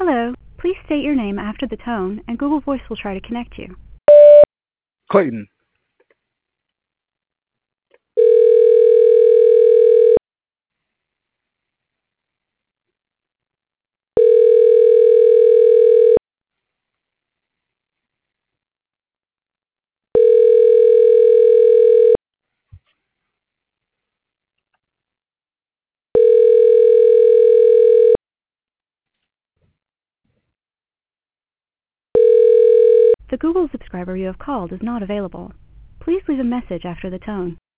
Hello. Please state your name after the tone, and Google Voice will try to connect you. Clayton. The Google subscriber you have called is not available. Please leave a message after the tone.